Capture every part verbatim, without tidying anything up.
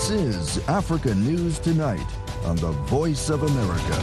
This is Africa News Tonight on the Voice of America.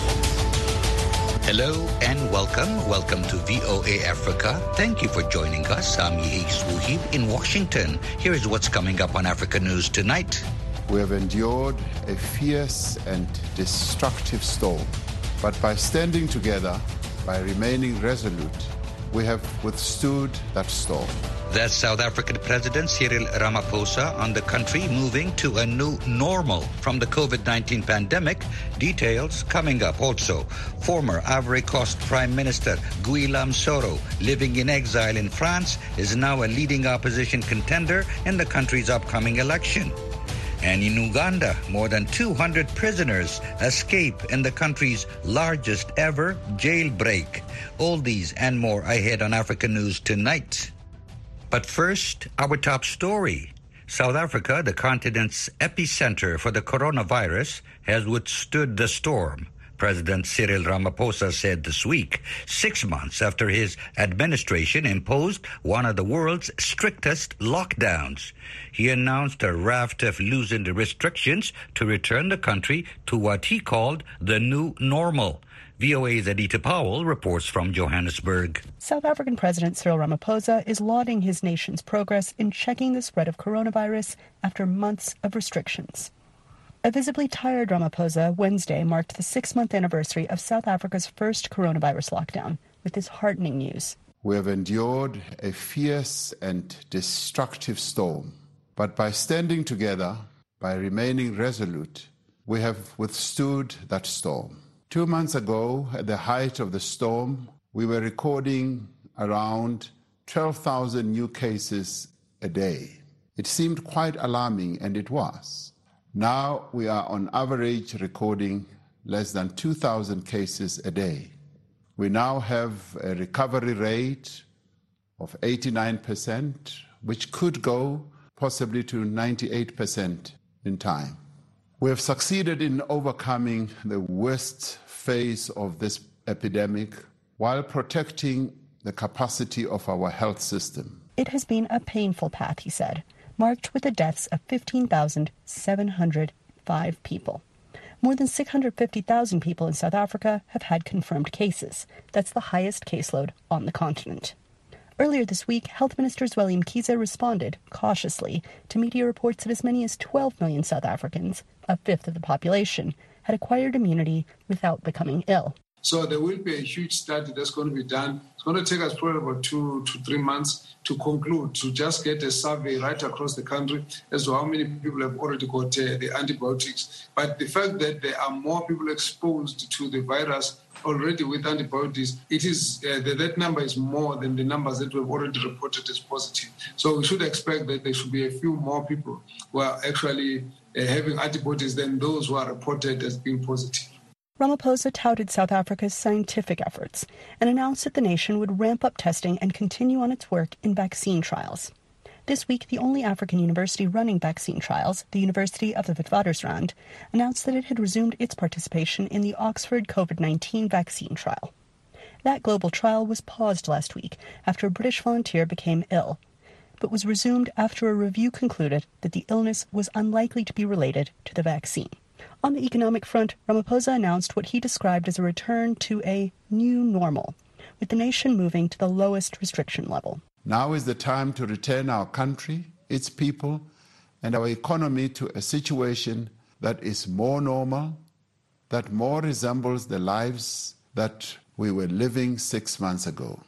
Hello and welcome. Welcome to V O A Africa. Thank you for joining us. I'm Yehia Swuhib in Washington. Here is what's coming up on Africa News Tonight. We have endured a fierce and destructive storm, but by standing together, by remaining resolute, we have withstood that storm. That's South African President Cyril Ramaphosa on the country moving to a new normal from the COVID nineteen pandemic. Details coming up also. Former Ivory Coast Prime Minister Guillaume Soro, living in exile in France, is now a leading opposition contender in the country's upcoming election. And in Uganda, more than two hundred prisoners escape in the country's largest ever jailbreak. All these and more ahead on Africa News Tonight. But first, our top story. South Africa, the continent's epicenter for the coronavirus, has withstood the storm. President Cyril Ramaphosa said this week, six months after his administration imposed one of the world's strictest lockdowns. He announced a raft of loosened restrictions to return the country to what he called the new normal. V O A's Anita Powell reports from Johannesburg. South African President Cyril Ramaphosa is lauding his nation's progress in checking the spread of coronavirus after months of restrictions. A visibly tired Ramaphosa Wednesday marked the six-month anniversary of South Africa's first coronavirus lockdown with this heartening news. We have endured a fierce and destructive storm, but by standing together, by remaining resolute, we have withstood that storm. Two months ago, at the height of the storm, we were recording around twelve thousand new cases a day. It seemed quite alarming, and it was. Now we are on average recording less than two thousand cases a day. We now have a recovery rate of eighty-nine percent, which could go possibly to ninety-eight percent in time. We have succeeded in overcoming the worst phase of this epidemic while protecting the capacity of our health system. It has been a painful path, he said, marked with the deaths of fifteen thousand seven hundred five people. More than six hundred fifty thousand people in South Africa have had confirmed cases. That's the highest caseload on the continent. Earlier this week, Health Minister Zweli Mkhize responded, cautiously, to media reports that as many as twelve million South Africans, a fifth of the population, had acquired immunity without becoming ill. So there will be a huge study that's going to be done. It's going to take us probably about two to three months to conclude, to just get a survey right across the country as to how many people have already got uh, the antibiotics. But the fact that there are more people exposed to the virus already with antibiotics, it is uh, the, that number is more than the numbers that we've already reported as positive. So we should expect that there should be a few more people who are actually uh, having antibodies than those who are reported as being positive. Ramaphosa touted South Africa's scientific efforts and announced that the nation would ramp up testing and continue on its work in vaccine trials. This week, the only African university running vaccine trials, the University of the Witwatersrand, announced that it had resumed its participation in the Oxford COVID nineteen vaccine trial. That global trial was paused last week after a British volunteer became ill, but was resumed after a review concluded that the illness was unlikely to be related to the vaccine. On the economic front, Ramaphosa announced what he described as a return to a new normal, with the nation moving to the lowest restriction level. Now is the time to return our country, its people, and our economy to a situation that is more normal, that more resembles the lives that we were living six months ago.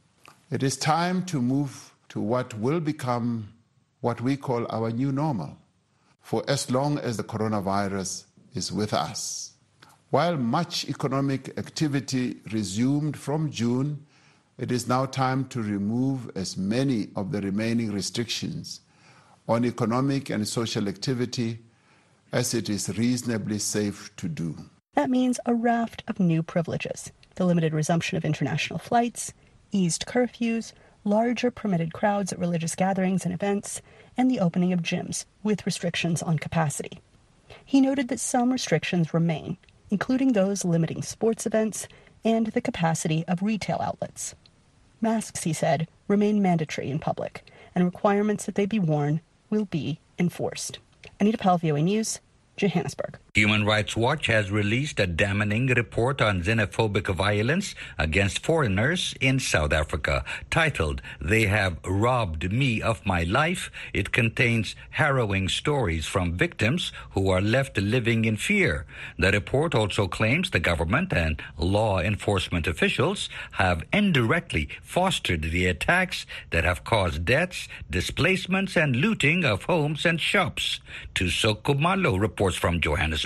It is time to move to what will become what we call our new normal, for as long as the coronavirus is with us. While much economic activity resumed from June, it is now time to remove as many of the remaining restrictions on economic and social activity as it is reasonably safe to do. That means a raft of new privileges: the limited resumption of international flights, eased curfews, larger permitted crowds at religious gatherings and events, and the opening of gyms with restrictions on capacity. He noted that some restrictions remain, including those limiting sports events and the capacity of retail outlets. Masks, he said, remain mandatory in public, and requirements that they be worn will be enforced. Anita Powell, V O A News, Johannesburg. Human Rights Watch has released a damning report on xenophobic violence against foreigners in South Africa. Titled, "They Have Robbed Me of My Life," it contains harrowing stories from victims who are left living in fear. The report also claims the government and law enforcement officials have indirectly fostered the attacks that have caused deaths, displacements, and looting of homes and shops. Tusoko Khumalo reports from Johannesburg.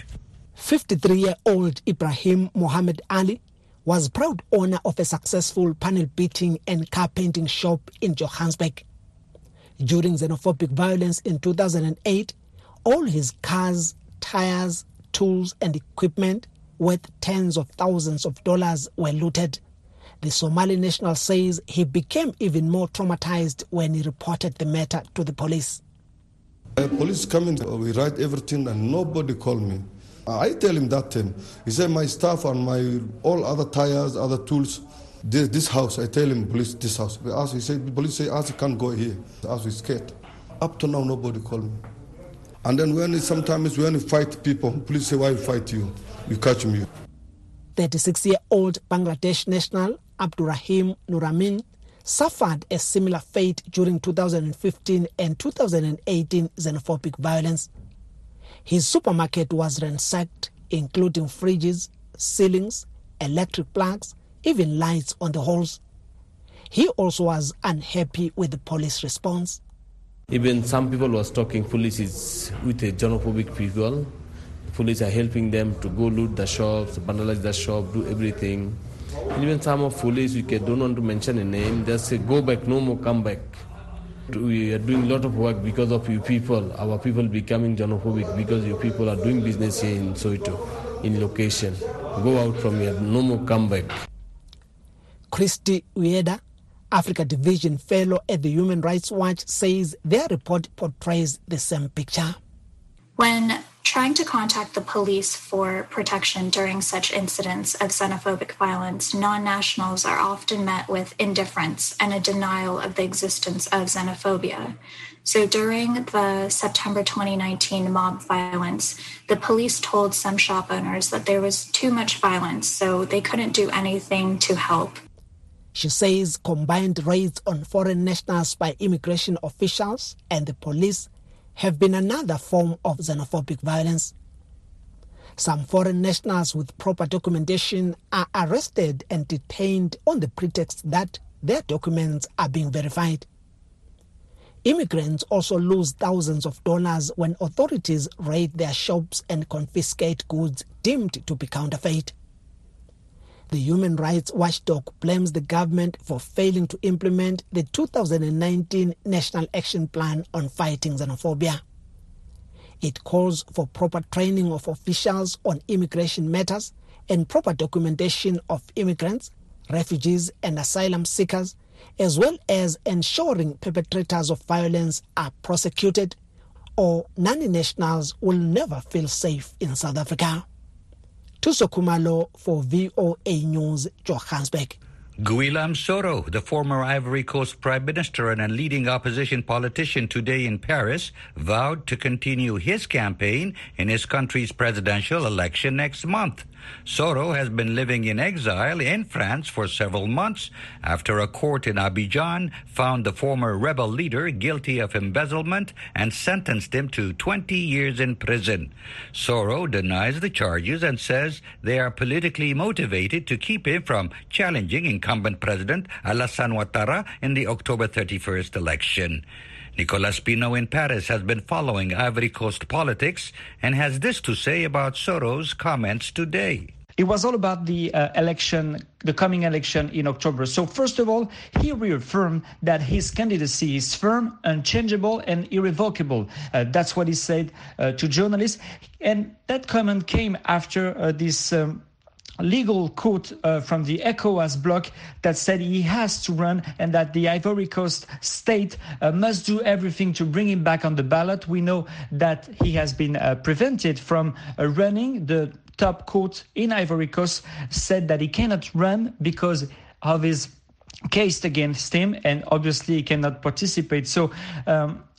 fifty-three-year-old Ibrahim Mohammed Ali was proud owner of a successful panel beating and car painting shop in Johannesburg. During xenophobic violence in two thousand eight, all his cars, tires, tools and equipment worth tens of thousands of dollars were looted. The Somali national says he became even more traumatized when he reported the matter to the police. Uh, police come in, we write everything and nobody call me. I tell him that time. He said my stuff and my all other tires, other tools, this, this house. I tell him, police, this house. We ask, he said, police say, as you can't go here. As we scared. Up to now, nobody call me. And then when it, sometimes when we fight people, police say, why we fight you? You catch me. thirty-six-year-old Bangladesh national Abdurrahim Nuramin suffered a similar fate during two thousand fifteen and two thousand eighteen xenophobic violence. His supermarket was ransacked, including fridges, ceilings, electric plugs, even lights on the halls. He also was unhappy with the police response. Even some people was talking police is with the xenophobic people. Police are helping them to go loot the shops, vandalize the shop, do everything. Even some of police, we don't want to mention a name, just say, go back, no more, come back. We are doing a lot of work because of you people, our people becoming xenophobic because you people are doing business here in Soweto, in location. Go out from here, no more, come back. Christy Ueda, Africa Division Fellow at the Human Rights Watch, says their report portrays the same picture. When trying to contact the police for protection during such incidents of xenophobic violence, non-nationals are often met with indifference and a denial of the existence of xenophobia. So during the September twenty nineteen mob violence, the police told some shop owners that there was too much violence, so they couldn't do anything to help. She says combined raids on foreign nationals by immigration officials and the police have been another form of xenophobic violence. Some foreign nationals with proper documentation are arrested and detained on the pretext that their documents are being verified. Immigrants also lose thousands of dollars when authorities raid their shops and confiscate goods deemed to be counterfeit. The Human Rights Watchdog blames the government for failing to implement the two thousand nineteen National Action Plan on Fighting Xenophobia. It calls for proper training of officials on immigration matters and proper documentation of immigrants, refugees and asylum seekers, as well as ensuring perpetrators of violence are prosecuted, or non-nationals will never feel safe in South Africa. Tusoko Khumalo for V O A News, Johannesburg. Guillaume Soro, the former Ivory Coast Prime Minister and a leading opposition politician, today in Paris, vowed to continue his campaign in his country's presidential election next month. Soro has been living in exile in France for several months after a court in Abidjan found the former rebel leader guilty of embezzlement and sentenced him to twenty years in prison. Soro denies the charges and says they are politically motivated to keep him from challenging incumbent President Alassane Ouattara in the October thirty-first election. Nicolas Pino in Paris has been following Ivory Coast politics and has this to say about Soro's comments today. It was all about the uh, election, the coming election in October. So first of all, he reaffirmed that his candidacy is firm, unchangeable, and irrevocable. Uh, that's what he said uh, to journalists. And that comment came after uh, this um, legal court uh, from the ECOWAS bloc that said he has to run and that the Ivory Coast state uh, must do everything to bring him back on the ballot. We know that he has been uh, prevented from uh, running. The top court in Ivory Coast said that he cannot run because of his case against him, and obviously he cannot participate. So um,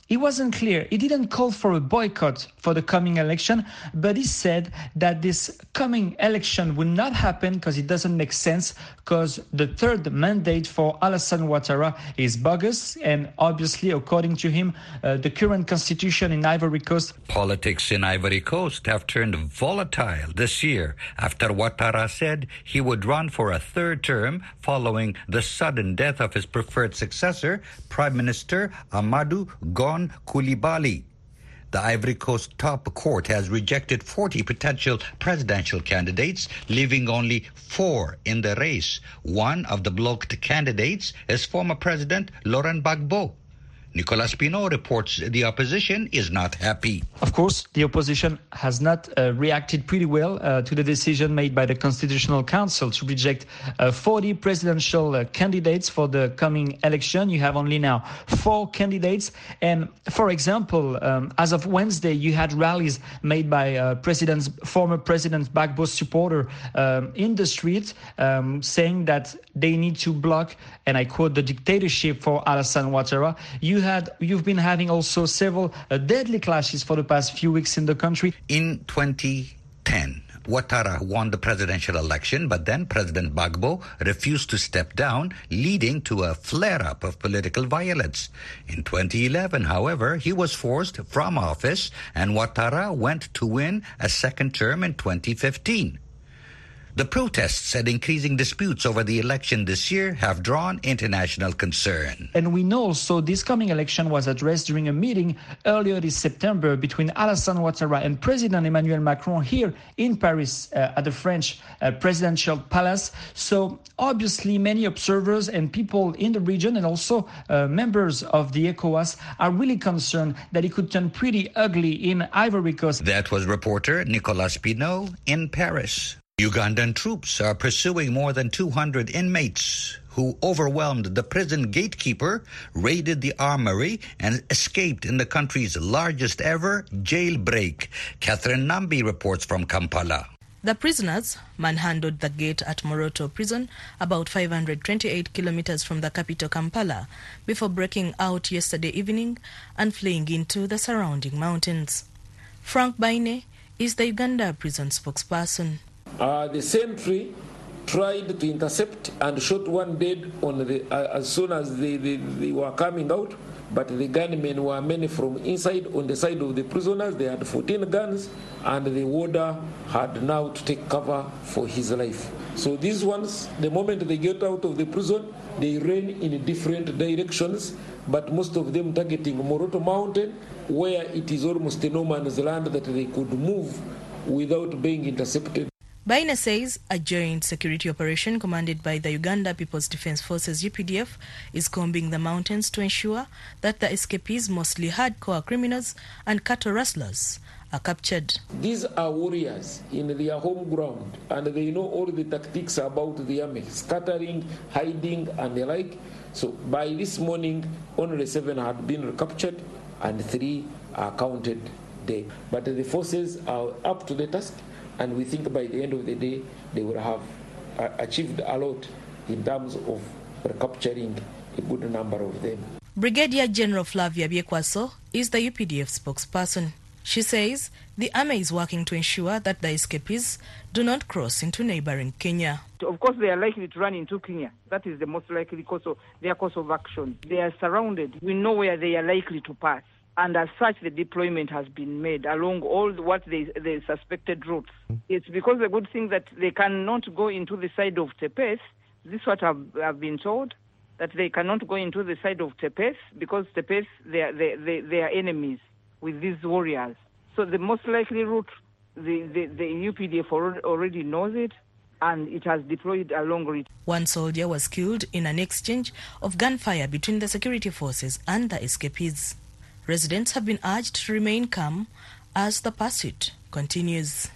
He wasn't clear. He didn't call for a boycott for the coming election, but he said that this coming election will not happen because it doesn't make sense, because the third mandate for Alassane Ouattara is bogus, and obviously, according to him, uh, the current constitution in Ivory Coast. Politics in Ivory Coast have turned volatile this year after Ouattara said he would run for a third term following the sudden death of his preferred successor, Prime Minister Amadou Gon Coulibaly. The Ivory Coast top court has rejected forty potential presidential candidates, leaving only four in the race. One of the blocked candidates is former President Laurent Gbagbo. Nicolas Pinault reports the opposition is not happy. Of course, the opposition has not uh, reacted pretty well uh, to the decision made by the Constitutional Council to reject uh, forty presidential uh, candidates for the coming election. You have only now four candidates. And for example, um, as of Wednesday, you had rallies made by uh, President's, former President Gbagbo's supporter um, in the street um, saying that they need to block, and I quote, the dictatorship for Alassane Ouattara. You Had, you've been having also several uh, deadly clashes for the past few weeks in the country. In twenty ten, Ouattara won the presidential election, but then President Gbagbo refused to step down, leading to a flare-up of political violence. In twenty eleven, however, he was forced from office, and Ouattara went to win a second term in twenty fifteen. The protests and increasing disputes over the election this year have drawn international concern. And we know also this coming election was addressed during a meeting earlier this September between Alassane Ouattara and President Emmanuel Macron here in Paris uh, at the French uh, presidential palace. So obviously many observers and people in the region and also uh, members of the ECOWAS are really concerned that it could turn pretty ugly in Ivory Coast. That was reporter Nicolas Pinault in Paris. Ugandan troops are pursuing more than two hundred inmates who overwhelmed the prison gatekeeper, raided the armory, and escaped in the country's largest ever jailbreak. Catherine Nambi reports from Kampala. The prisoners manhandled the gate at Moroto Prison, about five hundred twenty-eight kilometers from the capital Kampala, before breaking out yesterday evening and fleeing into the surrounding mountains. Frank Baine is the Uganda prison spokesperson. Uh, the sentry tried to intercept and shot one dead on the, uh, as soon as they, they, they were coming out, but the gunmen were many from inside. On the side of the prisoners, they had fourteen guns, and the warder had now to take cover for his life. So these ones, the moment they get out of the prison, they ran in different directions, but most of them targeting Moroto Mountain, where it is almost a no man's land that they could move without being intercepted. Baine says a joint security operation commanded by the Uganda People's Defence Forces U P D F is combing the mountains to ensure that the escapees, mostly hardcore criminals and cattle rustlers, are captured. These are warriors in their home ground, and they know all the tactics about the army, scattering, hiding, and the like. So by this morning, only seven had been recaptured and three are counted dead. But the forces are up to the task, and we think by the end of the day, they will have uh, achieved a lot in terms of recapturing a good number of them. Brigadier General Flavia Biekwaso is the U P D F spokesperson. She says the army is working to ensure that the escapees do not cross into neighboring Kenya. Of course, they are likely to run into Kenya. That is the most likely course of their course of action. They are surrounded. We know where they are likely to pass. And as such, the deployment has been made along all what they, the suspected routes. It's because the good thing that they cannot go into the side of Tepes. This is what I've, I've been told, that they cannot go into the side of Tepes because Tepes, they are, they, they, they are enemies with these warriors. So the most likely route, the, the, the U P D F already knows it, and it has deployed along it. One soldier was killed in an exchange of gunfire between the security forces and the escapees. Residents have been urged to remain calm as the pursuit continues.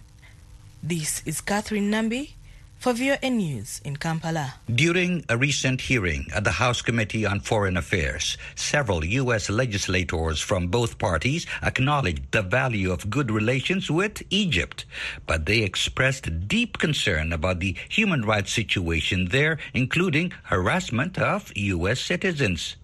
This is Catherine Nambi for V O N News in Kampala. During a recent hearing at the House Committee on Foreign Affairs, several U S legislators from both parties acknowledged the value of good relations with Egypt, but they expressed deep concern about the human rights situation there, including harassment of U S citizens.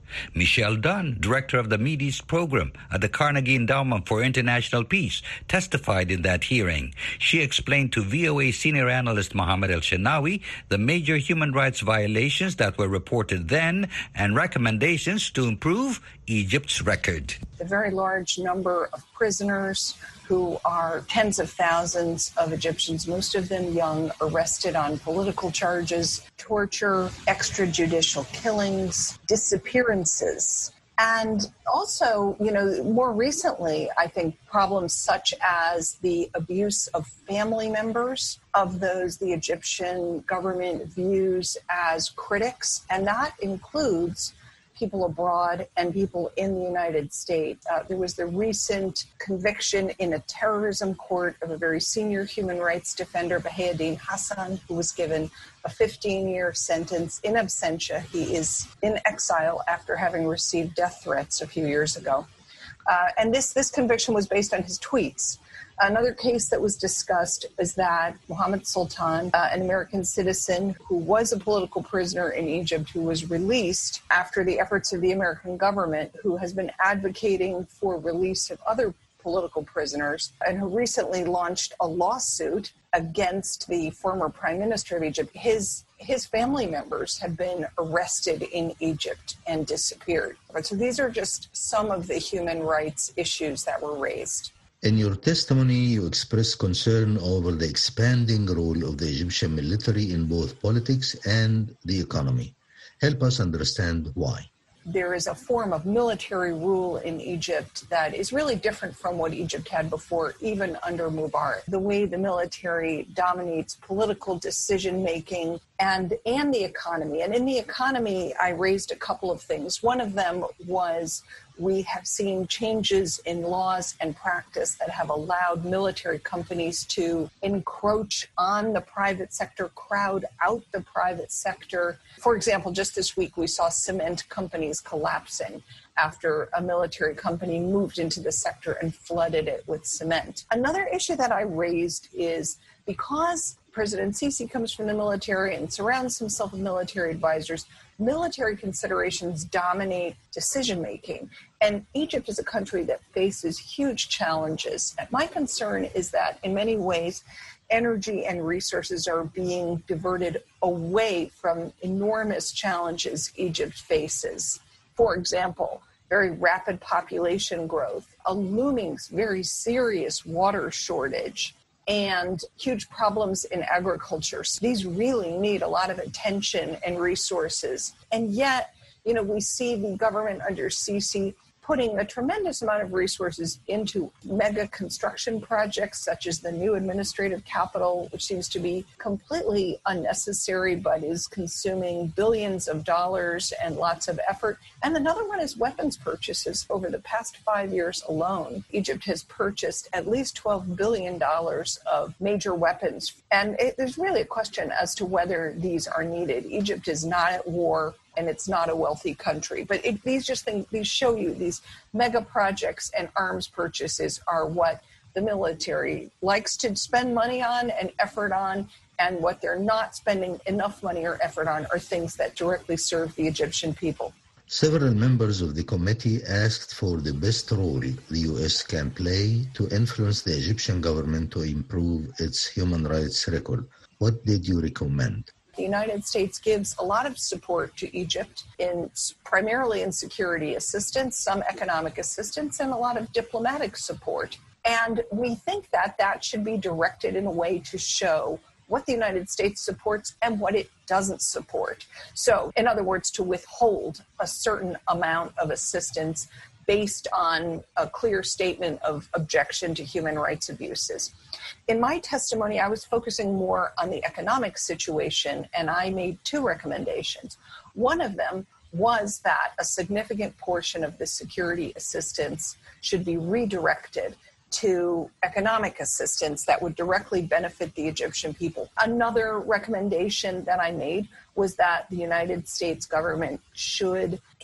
Michelle Dunn, director of the Mideast program at the Carnegie Endowment for International Peace, testified in that hearing. She explained to V O A senior analyst Mohammed El-Shenawi the major human rights violations that were reported then and recommendations to improve Egypt's record. The very large number of prisoners who are tens of thousands of Egyptians, most of them young, arrested on political charges, torture, extrajudicial killings, disappearances. And also, you know, more recently, I think problems such as the abuse of family members of those the Egyptian government views as critics, and that includes people abroad and people in the United States. Uh, there was the recent conviction in a terrorism court of a very senior human rights defender, Bahauddin Hassan, who was given a fifteen-year sentence in absentia. He is in exile after having received death threats a few years ago. Uh, and this, this conviction was based on his tweets. Another case that was discussed is that Mohammed Sultan, uh, an American citizen who was a political prisoner in Egypt, who was released after the efforts of the American government, who has been advocating for release of other political prisoners, and who recently launched a lawsuit against the former prime minister of Egypt. His his family members have been arrested in Egypt and disappeared. So these are just some of the human rights issues that were raised. In your testimony, you express concern over the expanding role of the Egyptian military in both politics and the economy. Help us understand why. There is a form of military rule in Egypt that is really different from what Egypt had before, even under Mubarak. The way the military dominates political decision-making and, and the economy. And in the economy, I raised a couple of things. One of them was we have seen changes in laws and practice that have allowed military companies to encroach on the private sector, crowd out the private sector. For example, just this week, we saw cement companies collapsing after a military company moved into the sector and flooded it with cement. Another issue that I raised is because President Sisi comes from the military and surrounds himself with military advisors, military considerations dominate decision-making. And Egypt is a country that faces huge challenges. And my concern is that in many ways, energy and resources are being diverted away from enormous challenges Egypt faces. For example, very rapid population growth, a looming, very serious water shortage, and huge problems in agriculture. So these really need a lot of attention and resources. And yet, you know, we see the government under Sisi putting a tremendous amount of resources into mega construction projects such as the new administrative capital, which seems to be completely unnecessary but is consuming billions of dollars and lots of effort. And another one is weapons purchases. Over the past five years alone, Egypt has purchased at least twelve billion dollars of major weapons. And it, there's really a question as to whether these are needed. Egypt is not at war, and it's not a wealthy country. But it, these just things, these show you these mega projects and arms purchases are what the military likes to spend money on and effort on, and what they're not spending enough money or effort on are things that directly serve the Egyptian people. Several members of the committee asked for the best role the U S can play to influence the Egyptian government to improve its human rights record. What did you recommend? The United States gives a lot of support to Egypt, in primarily in security assistance, some economic assistance, and a lot of diplomatic support. And we think that that should be directed in a way to show what the United States supports and what it doesn't support. So, in other words, to withhold a certain amount of assistance based on a clear statement of objection to human rights abuses. In my testimony, I was focusing more on the economic situation, and I made two recommendations. One of them was that a significant portion of the security assistance should be redirected to economic assistance that would directly benefit the Egyptian people. Another recommendation that I made was that the United States government should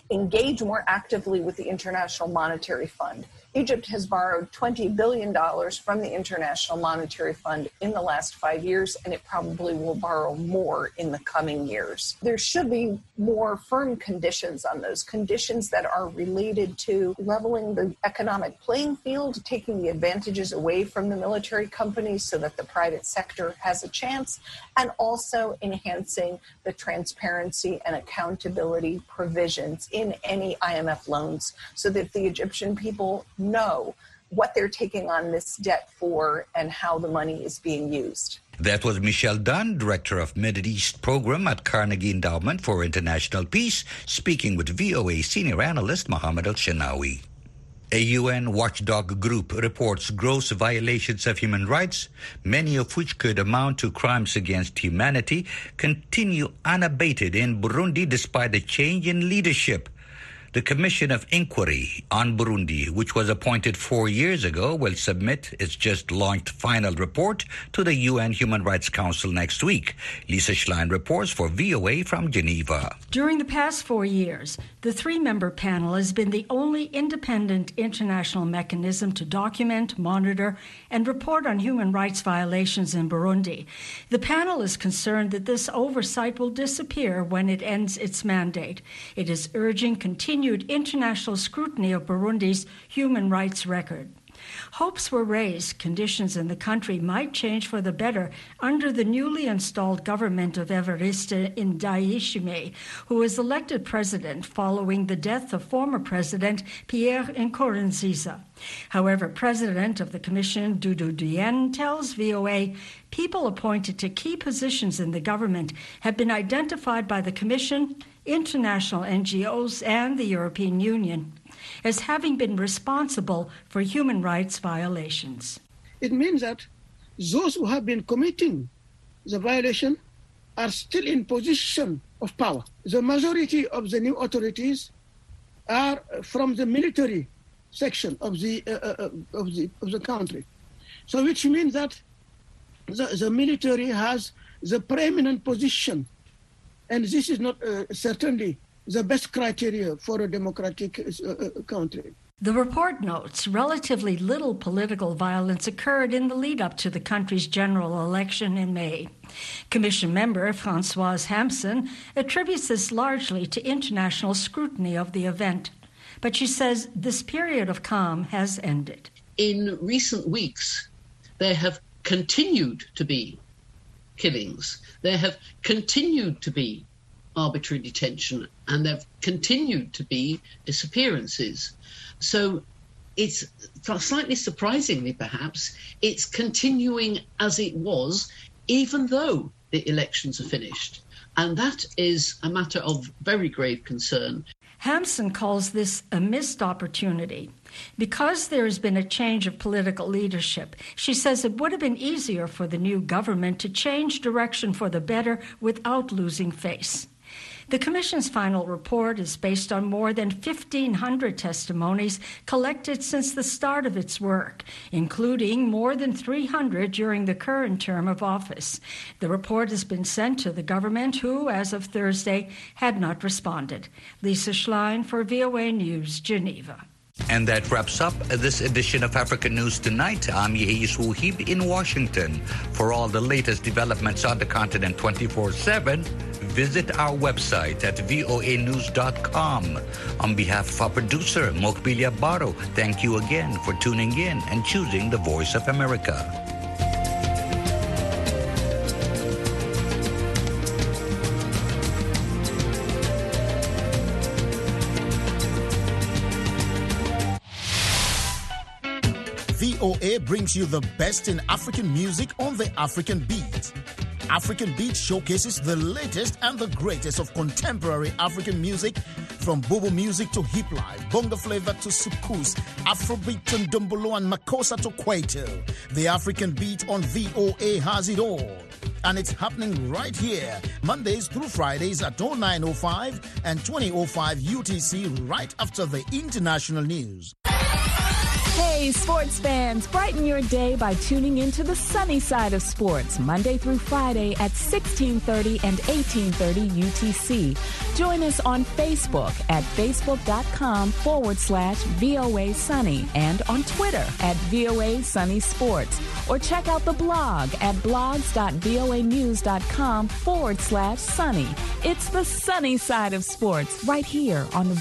engage more actively with the International Monetary Fund. Egypt has borrowed twenty billion dollars from the International Monetary Fund in the last five years, and it probably will borrow more in the coming years. There should be more firm conditions on those, conditions that are related to leveling the economic playing field, taking the advantages away from the military companies so that the private sector has a chance, and also enhancing the transparency and accountability provisions in any I M F loans so that the Egyptian people know what they're taking on this debt for and how the money is being used. That was Michelle Dunn, Director of Middle East Program at Carnegie Endowment for International Peace, speaking with V O A senior analyst Mohammed Al-Shinawi. A U N watchdog group reports gross violations of human rights, many of which could amount to crimes against humanity, continue unabated in Burundi despite a change in leadership. The Commission of Inquiry on Burundi, which was appointed four years ago, will submit its just-launched final report to the U N Human Rights Council next week. Lisa Schlein reports for V O A from Geneva. During the past four years, the three-member panel has been the only independent international mechanism to document, monitor, and report on human rights violations in Burundi. The panel is concerned that this oversight will disappear when it ends its mandate. It is urging continued international scrutiny of Burundi's human rights record. Hopes were raised conditions in the country might change for the better under the newly installed government of Evariste Ndayishimiye, who was elected president following the death of former president Pierre Nkurunziza. However, president of the commission, Doudou Diène, tells V O A people appointed to key positions in the government have been identified by the commission, international N G Os, and the European Union as having been responsible for human rights violations. It means that those who have been committing the violation are still in position of power. The majority of the new authorities are from the military section of the uh, uh, of the of the country. So which means that the, the military has the preeminent position, and this is not uh, certainly the best criteria for a democratic uh, country. The report notes relatively little political violence occurred in the lead-up to the country's general election in May. Commission member Françoise Hampson attributes this largely to international scrutiny of the event. But she says this period of calm has ended. In recent weeks, there have continued to be killings. There have continued to be arbitrary detention, and there have continued to be disappearances. So it's slightly surprisingly, perhaps, it's continuing as it was, even though the elections are finished. And that is a matter of very grave concern. Hampson calls this a missed opportunity. Because there has been a change of political leadership, she says it would have been easier for the new government to change direction for the better without losing face. The Commission's final report is based on more than fifteen hundred testimonies collected since the start of its work, including more than three hundred during the current term of office. The report has been sent to the government, who, as of Thursday, had not responded. Lisa Schlein for V O A News, Geneva. And that wraps up this edition of African News Tonight. I'm Yehis Wuhib in Washington. For all the latest developments on the continent twenty-four seven, visit our website at V O A news dot com. On behalf of our producer, Mokbilia Baro, thank you again for tuning in and choosing the Voice of America. V O A brings you the best in African music on the African Beat. African Beat showcases the latest and the greatest of contemporary African music, from Bobo music to hip life, bongo flavor to soukous, Afrobeat to Ndombolo and Makossa to Kwaito. The African Beat on V O A has it all. And it's happening right here, Mondays through Fridays at oh nine oh five and twenty oh five U T C, right after the international news. Hey, sports fans, brighten your day by tuning into the sunny side of sports, Monday through Friday at sixteen thirty and eighteen thirty U T C. Join us on Facebook at facebook.com forward slash VOA Sunny and on Twitter at VOA Sunny Sports. Or check out the blog at blogs.voanews.com forward slash sunny. It's the sunny side of sports right here on the